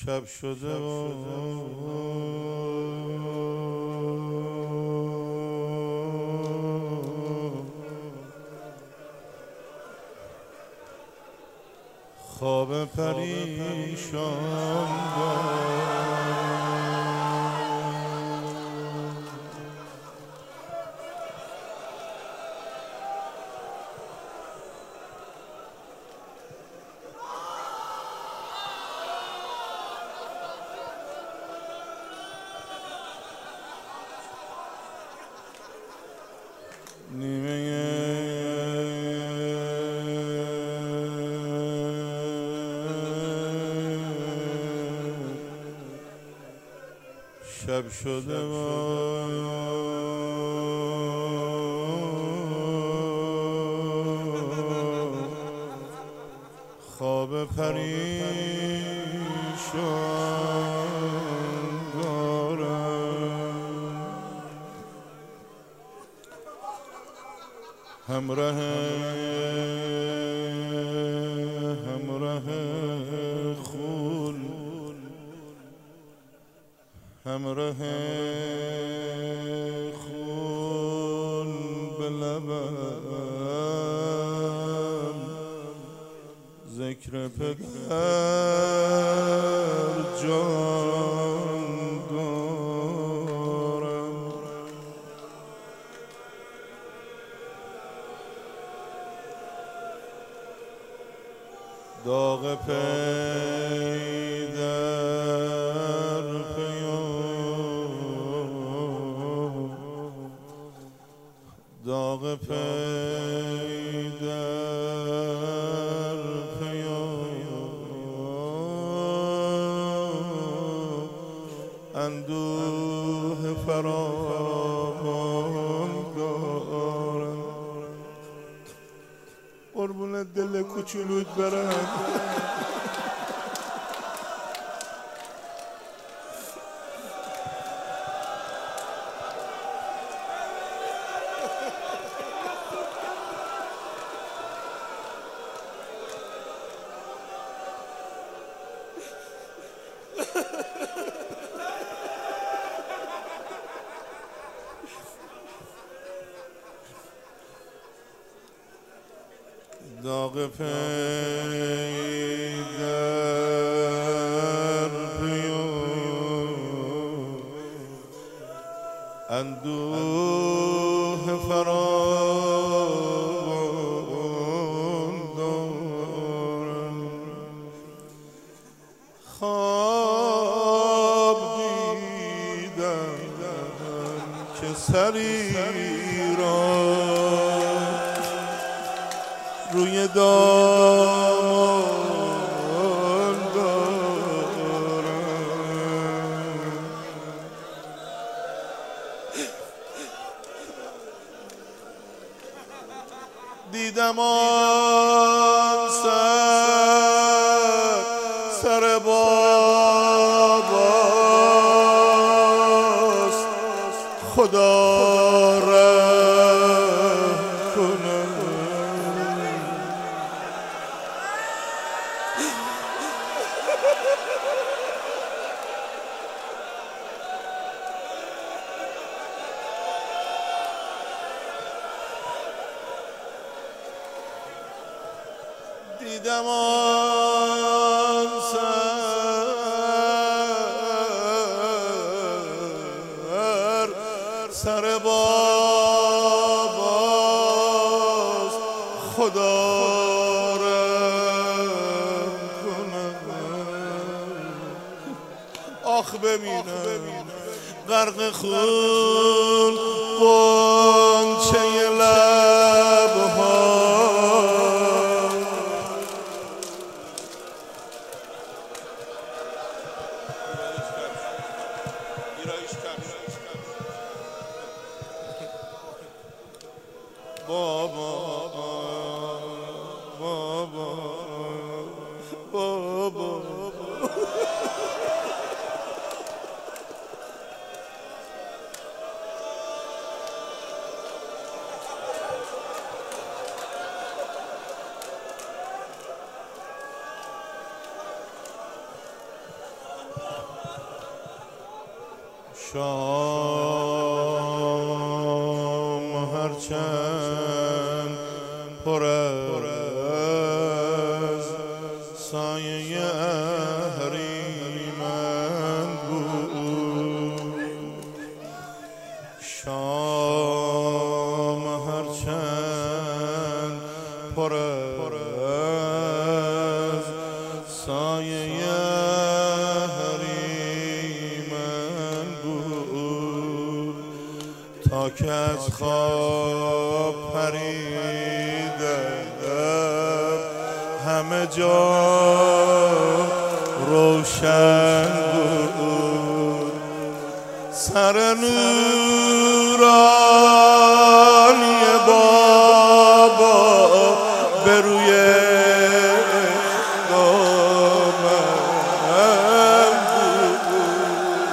شب شده و خواب پریشان نیمه شب شده و خواب پریشان دارم همراه خون همراه خون به لبم ذکر پدر جان دارم داغ پی در پیام داغ پی در پیام اندوه فراوان دارم قربون دل کوچولوت برم داغ پی در پیام اندوه فراوان دارم خواب دیدم که سری را روی دامان دارم دیدم آن سر باباست خدا رحم کنه دیدم آن سر باباست خدا رحم کنه آخ ببینم غرق خون غنچه لبها بابا بابا بابا شام هرچند پر از سایه اهریمن بود، شام هرچند پر از سایه اهریمن بود، تا که از خواب پریدم همه جا روشن بود، سر نورانی بابا به روی دامن بود.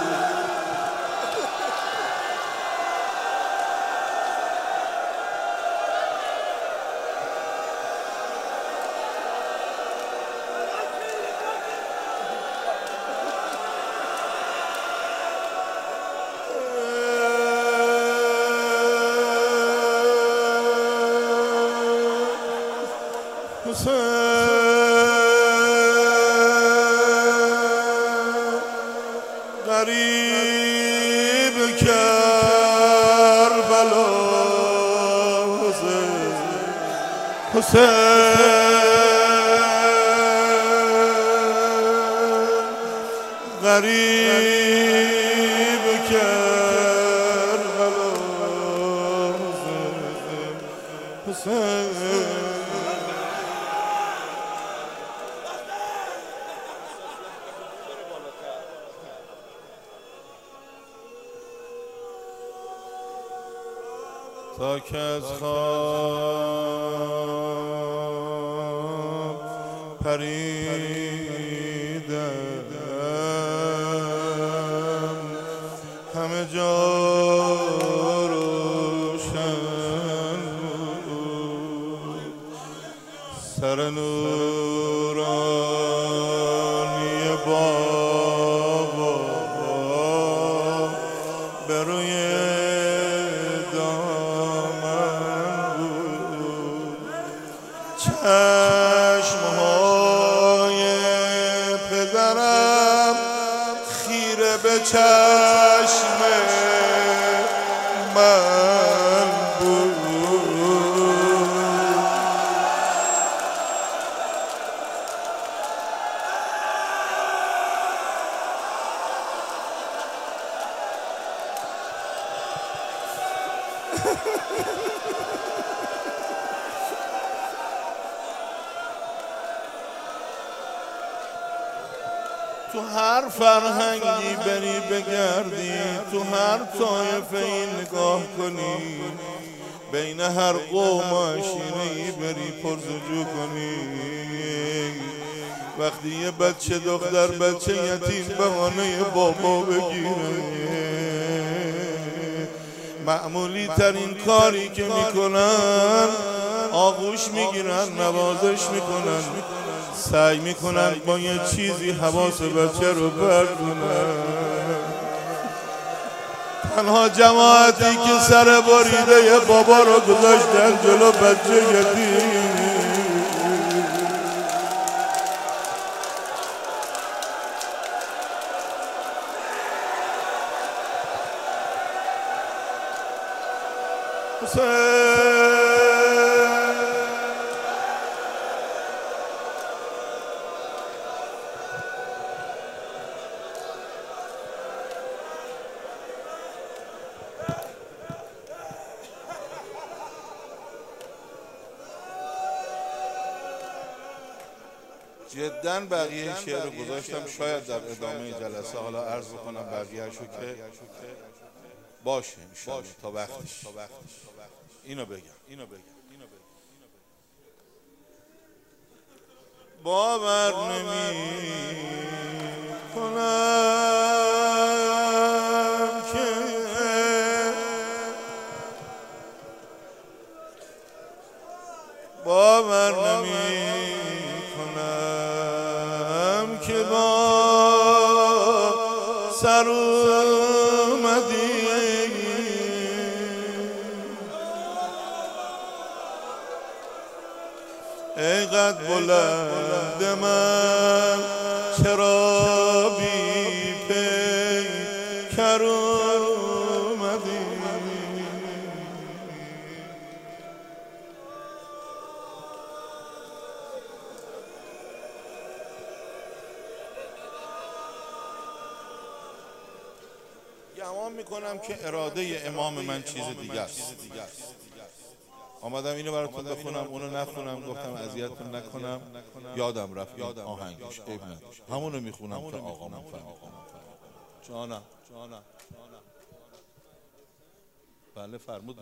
غریب کربلا حسین، غریب کربلا حسین. تا که از خواب پریدم همه جا روشن بود، سر نورانی بابا به روی چشمهای پدرم خیره به چشم من بود، تو هر فرهنگی بری بگردی، تو هر طایفه‌ای نگاه کنی، بین هر قوم و عشیره‌ای بری پرسجو کنی، وقتی یه بچه دختر بچه یتیم بهانه بابا بگیره، معمولی ترین کاری که میکنن آغوش میگیرن، نوازش میکنن، سعی میکنن با یه چیزی حواس بچه رو بردونن. تنها جماعتی که سر بریده بابا رو گذاشتن جلو بچه یتیم، جداً بقیه شعر رو گذاشتم شاید در ادامه جلسه حالا عرض بکنم بقیه‌شو که باشه انشاءالله تا وقتش. اینو بگم باور نمی‌کنم که باور نمی‌کنم که با سر اومدن ای قد بلند من چرا بی پیکر اومدی؟ گمان میکنم که اراده امام من چیز دیگه است. آمدم اینو براتون بخونم، اونو نخونم، گفتم اذیتتون نکنم. یادم رفت آهنگش، عیب نداشت. همونو میخونم که آقامون فهمید. جانم. بله فرمود.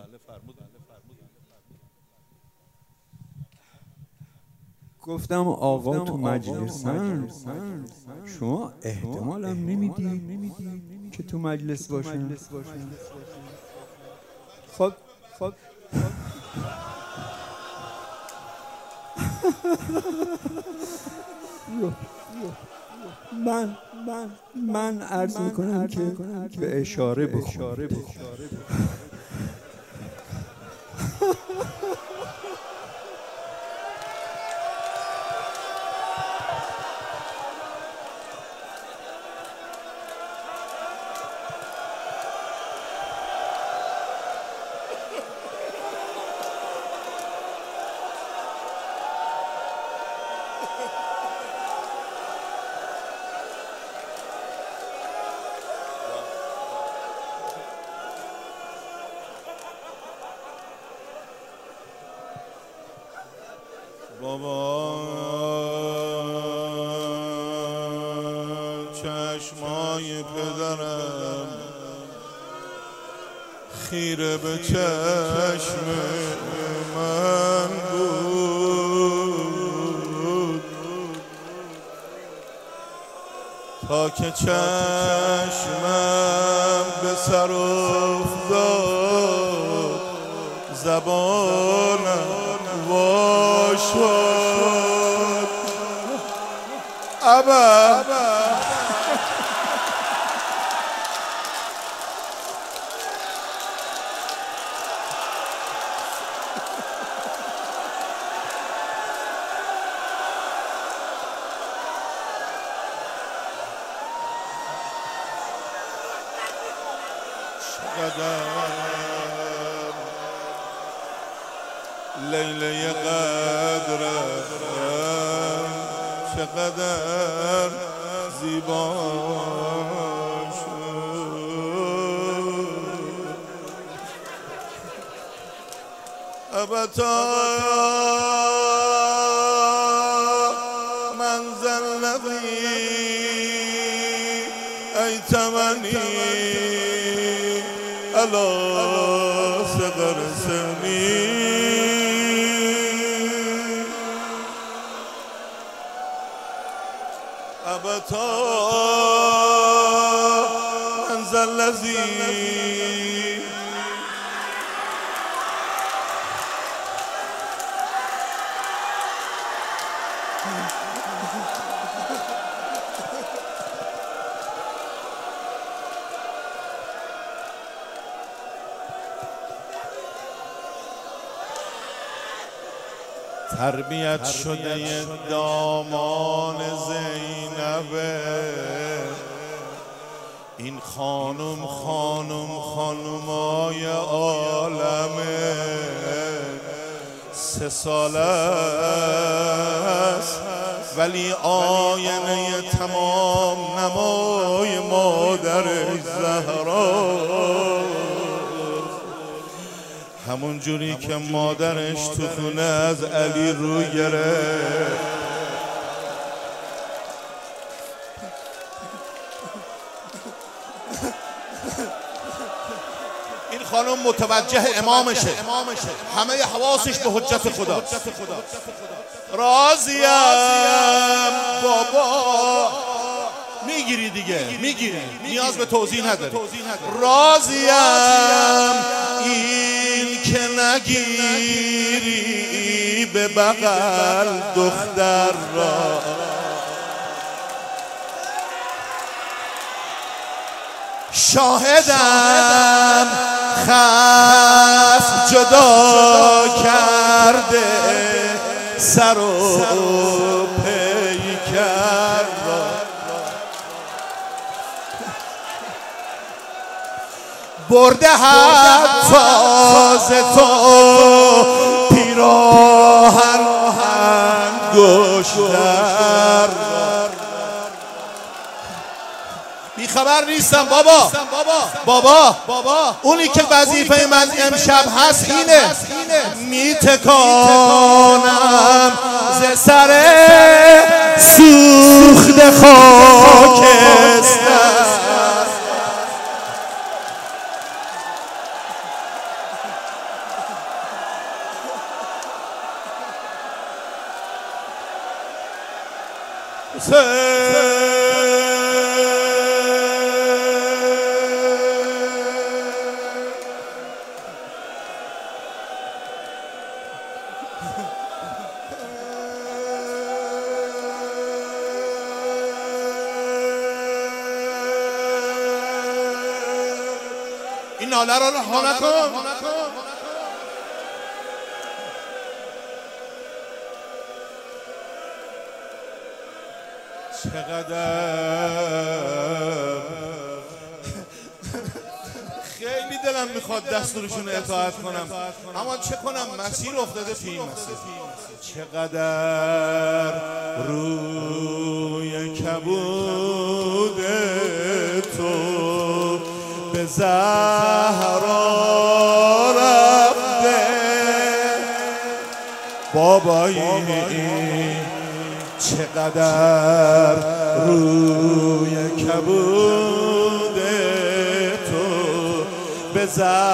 گفتم آقا تو مجلسن، شما احتمالم نمیدی که تو مجلس باشن. خب من عرض میکنم که به اشاره بخون. بابا چشمای پدرم خیره به چشم من بود تا که چشمم به سر افتاد زبانم وا شد. ابا لیله قدرم چقدر زیبا شد. ابتا من ذلذی ایتمنی علی صغر سنی ابتا من ذا الذی تربیت شده دامان زینبه این خانمای عالمه 3 ساله است ولی آینه تمام نمای مادرش زهرا همون جوری که مادرش تو خونه از علی رو گرفت این خانم متوجه امامشه همه حواسش به حجت خدا راضیم بابا میگیری دیگه میگیری نیاز به توضیح نداری راضیم این که نگیری به بغل دختر را شاهدم خصم جدا کرده سر و پیکر را برده حتی ز تو پیراهن انگشتر بیخبر نیستم بابا اونی که وظیفه من امشب هست اینه میتکانم ز سر سوخت خاکستر این ناله رو رها نکن. چقدر خیلی دلم میخواد دستورشون اطاعت کنم، اما چه کنم مسیر افتاده تو این مسیر. چقدر روی کبود تو به زهرا رفته بابایی، چقدر روی کبود تو به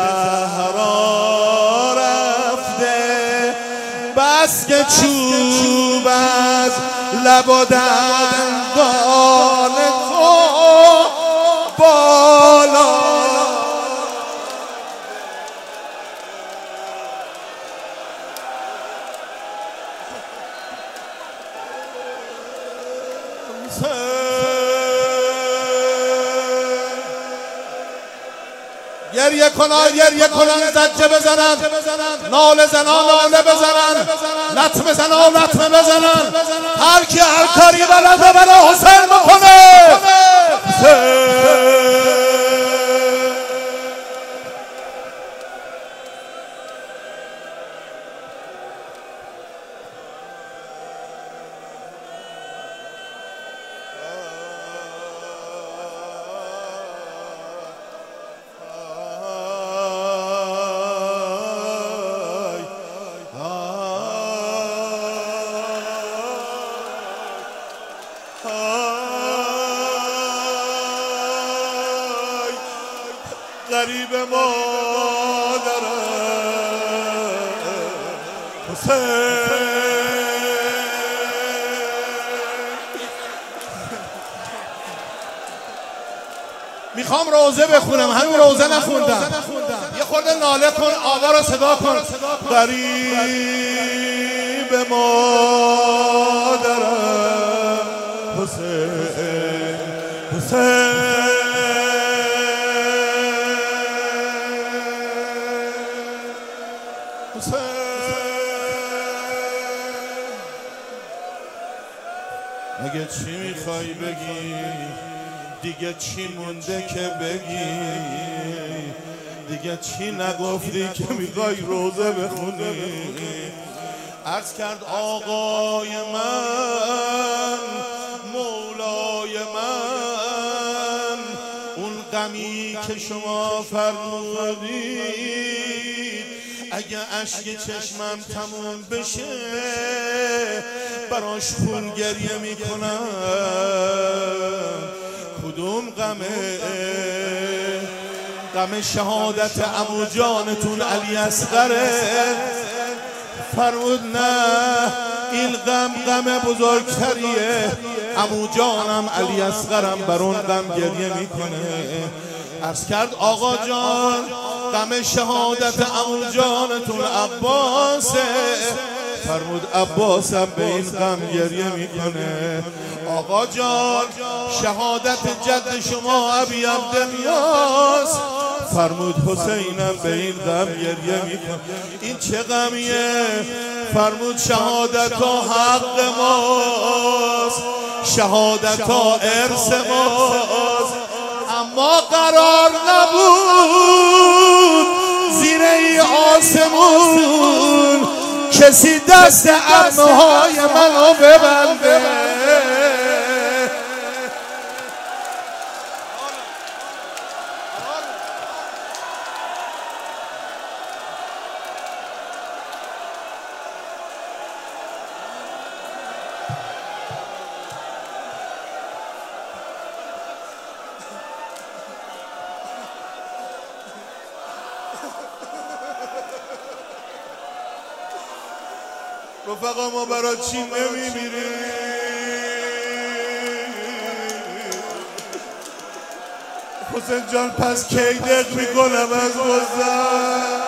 زهرا رفته، بس که چوب از لب و دندان تو بالا گریه کنن زجه بزنن، ناله زنان ناله بزنن، لطمه زنان لطمه بزنن، هر کی هر کاری بلده برای حسین بکنه. غریب مادرم حسین، میخوام روزه بخونم، هنوز روزه نخوندم، یه خورده ناله کن، آوا رو صدا کن. غریب مادرم حسین، حسین مگه چی میخوای بگی؟ دیگه چی مونده که بگی؟ دیگه چی نگفتی که میخوای روزه بخونی؟ عرض کرد آقای من، مولای من، اون غمی که شما فرمودید اگه اشک چشمم تموم بشه براش خون گریه میکنم. کدوم غمه؟ غم شهادت عمو جانتون علی اصغره. فرمود نه، این غم بزرگتریه، عمو جانم علی اصغرم بر اون غم گریه میکنه. عرض کرد آقا جان، غم شهادت عمو جانتون عباسه. فرمود عباسم به این غم گریه میکنه. آقا جان، شهادت جد شما ابی عبدالله. فرمود حسینم به این غم گریه میکن. این چه غمیه؟ فرمود شهادت ها حق ماست، شهادت ها ارث ماست، اما قرار نبود زیر ای آسمون کسی دست ارمهای منو ببنده. رفقا ما برای چی نمیمیریم؟ حسین جان پس کی دق میکنم از بزن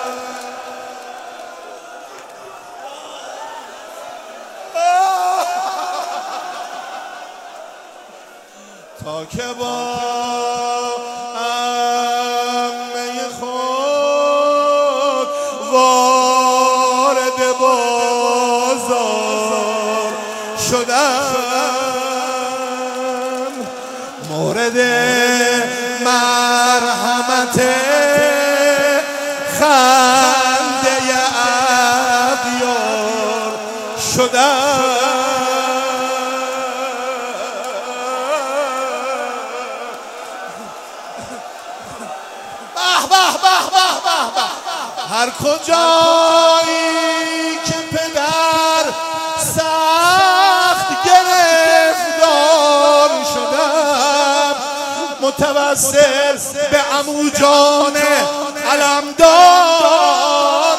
تا که با امه خود وارد بازار شدم، مورد مرحمت خنده ابیار شدم. هر کجایی که پدر سخت گرفتار شدم، متوسل به عمو جان علمدار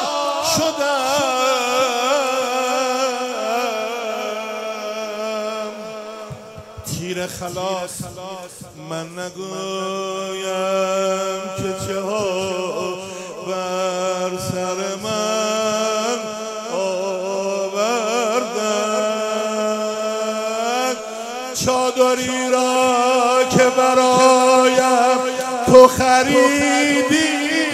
شدم. تیر خلاص من نگویم که چه ها بر سر من آوردن، چادری را که برایم تو خریدی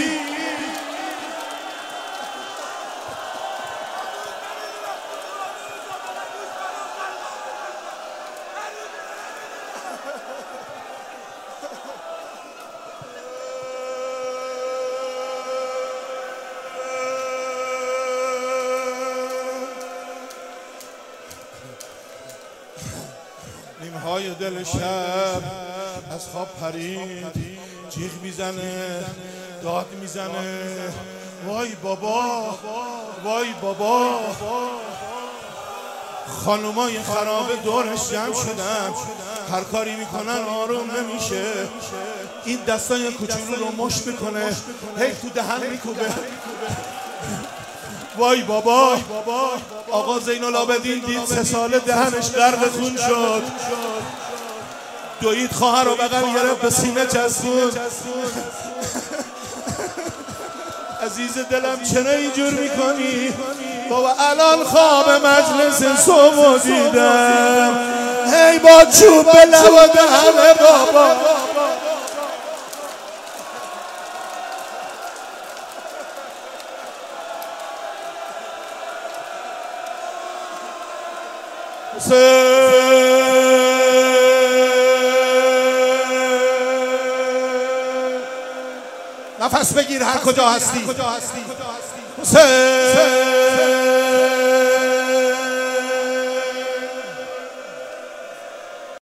نیمهای دل شب از خواب پرید، جیغ میزنه داد میزنه وای بابا وای بابا. خانومای خرابه دورش جمع شدن، هر کاری میکنن آروم نمیشه. این دستای کوچولو رو مش میکنه، هی تو دهن میکوبه. وای بابا. آقا زین العابدین دید 3 ساله دهنش غرق خون شد، دوید خواهر رو بغل گرفت به سینه چسبوند. عزیز دلم چرا اینجور میکنی؟ بابا الان خواب مجلس صبح دیدم، هی با چوب به لب و دهن بابا. نفس بگیر هر کجا هستی. حسین